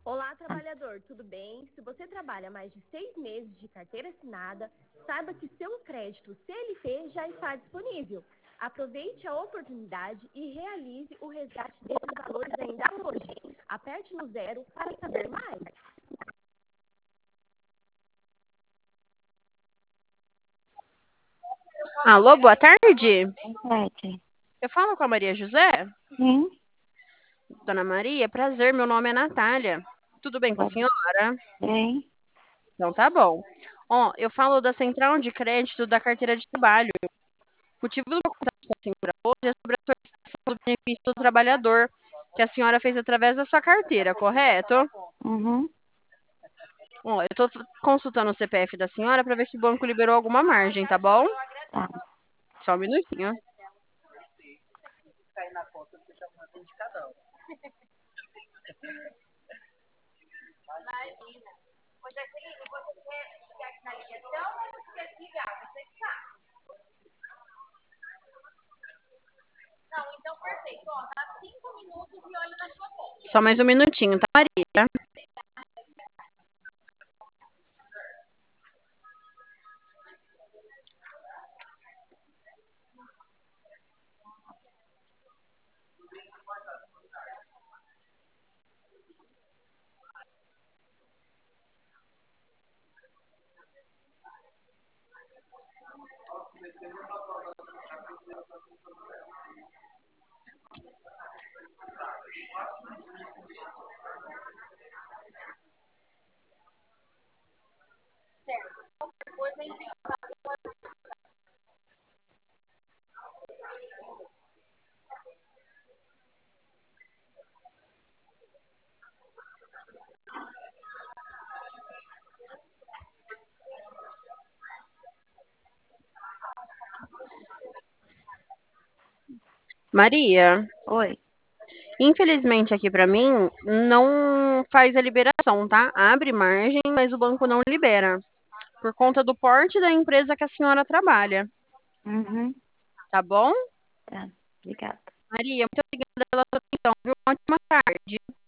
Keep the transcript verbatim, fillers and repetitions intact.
Olá, trabalhador, tudo bem? Se você trabalha mais de seis meses de carteira assinada, saiba que seu crédito C L T já está disponível. Aproveite a oportunidade e realize o resgate desses valores ainda hoje. Aperte no zero para saber mais. Alô, boa tarde. Pode. Eu falo com a Maria José? Sim, Dona Maria, prazer, meu nome é Natália. Tudo bem com a pode. senhora? Bem, Então tá bom. Ó, eu falo da Central de Crédito da Carteira de Trabalho. O motivo do meu contato com a senhora hoje é sobre a solicitação do benefício do trabalhador que a senhora fez através da sua carteira, correto? uhum, Ó, eu tô consultando o C P F da senhora para ver se o banco liberou alguma margem, tá bom? tá. Só um minutinho. Só mais um minutinho, tá, Maria? Maria, Oi. infelizmente aqui pra mim não faz a liberação, tá? Abre margem, mas o banco não libera, por conta do porte da empresa que a senhora trabalha, Uhum, tá bom? tá. Obrigada. Maria, muito obrigada pela sua atenção, viu? Uma ótima tarde.